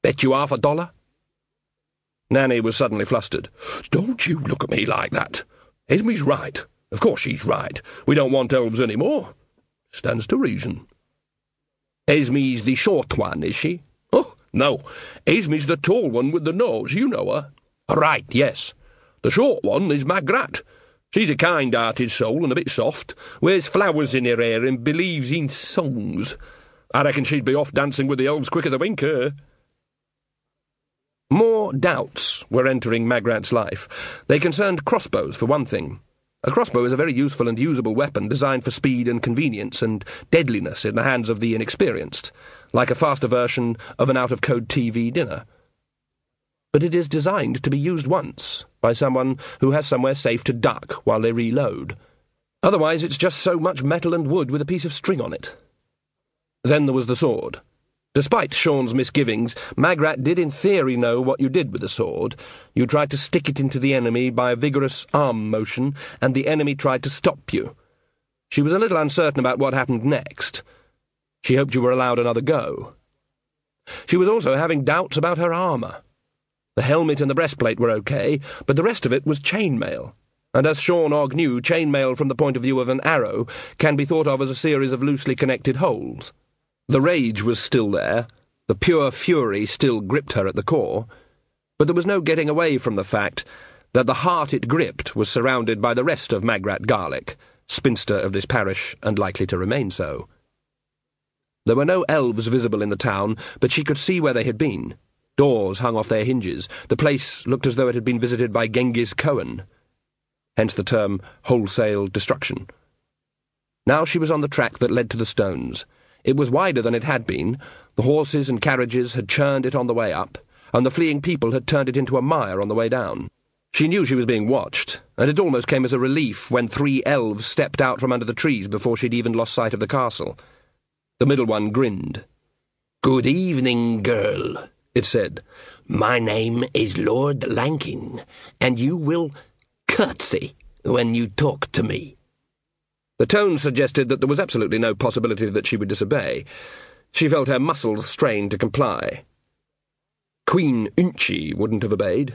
Bet you $50. Nanny was suddenly flustered. Don't you look at me like that. Esme's right. Of course she's right. We don't want elves any more. Stands to reason. Esme's the short one, is she? Oh, no. Esme's the tall one with the nose. You know her. Right, yes. The short one is Magrat. She's a kind-hearted soul and a bit soft, wears flowers in her hair and believes in songs. I reckon she'd be off dancing with the elves quick as a wink, More doubts were entering Magrat's life. They concerned crossbows, for one thing. A crossbow is a very useful and usable weapon designed for speed and convenience and deadliness in the hands of the inexperienced, like a faster version of an out-of-code TV dinner. But it is designed to be used once, by someone who has somewhere safe to duck while they reload. Otherwise it's just so much metal and wood with a piece of string on it. Then there was the sword. Despite Sean's misgivings, Magrat did in theory know what you did with a sword. You tried to stick it into the enemy by a vigorous arm motion, and the enemy tried to stop you. She was a little uncertain about what happened next. She hoped you were allowed another go. She was also having doubts about her armour. The helmet and the breastplate were okay, but the rest of it was chainmail. And as Sean Ogg knew, chainmail from the point of view of an arrow can be thought of as a series of loosely connected holes. The rage was still there, the pure fury still gripped her at the core, but there was no getting away from the fact that the heart it gripped was surrounded by the rest of Magrat Garlick, spinster of this parish and likely to remain so. There were no elves visible in the town, but she could see where they had been. Doors hung off their hinges. The place looked as though it had been visited by Genghis Khan. Hence the term wholesale destruction. Now she was on the track that led to the stones. It was wider than it had been. The horses and carriages had churned it on the way up, and the fleeing people had turned it into a mire on the way down. She knew she was being watched, and it almost came as a relief when 3 elves stepped out from under the trees before she'd even lost sight of the castle. The middle one grinned. "Good evening, girl," it said. "My name is Lord Lankin, and you will curtsy when you talk to me." The tone suggested that there was absolutely no possibility that she would disobey. She felt her muscles strain to comply. Queen Unchi wouldn't have obeyed.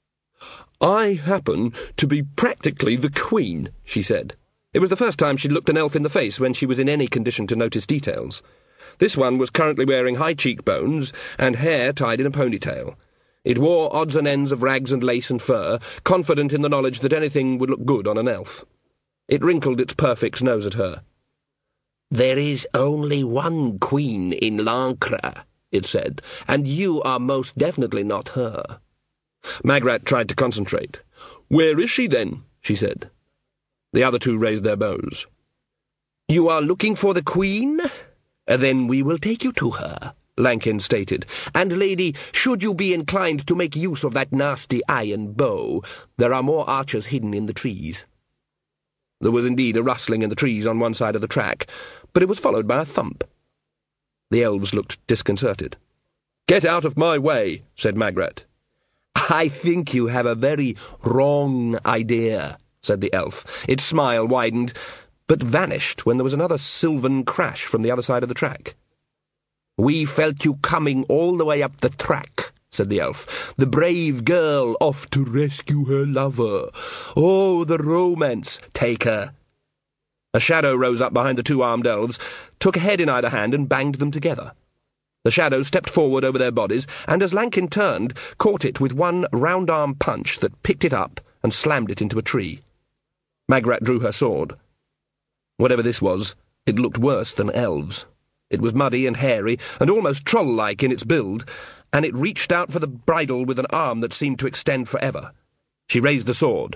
"I happen to be practically the Queen," she said. It was the first time she'd looked an elf in the face when she was in any condition to notice details. This one was currently wearing high cheekbones and hair tied in a ponytail. It wore odds and ends of rags and lace and fur, confident in the knowledge that anything would look good on an elf. It wrinkled its perfect nose at her. "There is only one queen in Lancre," it said, "and you are most definitely not her." Magrat tried to concentrate. "Where is she, then?" she said. The other two raised their bows. "You are looking for the queen? Then we will take you to her," Lankin stated. "And, lady, should you be inclined to make use of that nasty iron bow, there are more archers hidden in the trees." There was indeed a rustling in the trees on one side of the track, but it was followed by a thump. The elves looked disconcerted. "Get out of my way," said Magrat. "I think you have a very wrong idea," said the elf. Its smile widened, but vanished when there was another sylvan crash from the other side of the track. "We felt you coming all the way up the track," said the elf. "The brave girl off to rescue her lover. Oh, the romance! Take her." A shadow rose up behind the 2 armed elves, took a head in either hand and banged them together. The shadow stepped forward over their bodies, and as Lankin turned, caught it with one round-arm punch that picked it up and slammed it into a tree. Magrat drew her sword. Whatever this was, it looked worse than elves. It was muddy and hairy, and almost troll-like in its build, and it reached out for the bridle with an arm that seemed to extend forever. She raised the sword.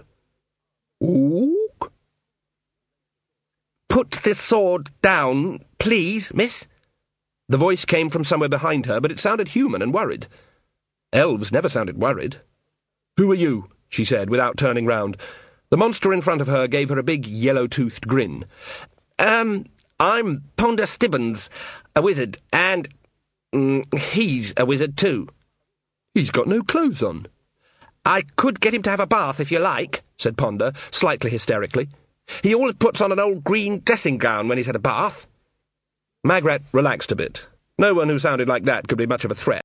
"Ook?" "Put the sword down, please, miss." The voice came from somewhere behind her, but it sounded human and worried. Elves never sounded worried. "Who are you?" she said, without turning round. The monster in front of her gave her a big yellow-toothed grin. I'm Ponder Stibbons, a wizard, and he's a wizard too." "He's got no clothes on." "I could get him to have a bath if you like," said Ponder, slightly hysterically. "He always puts on an old green dressing gown when he's had a bath." Magrat relaxed a bit. No one who sounded like that could be much of a threat.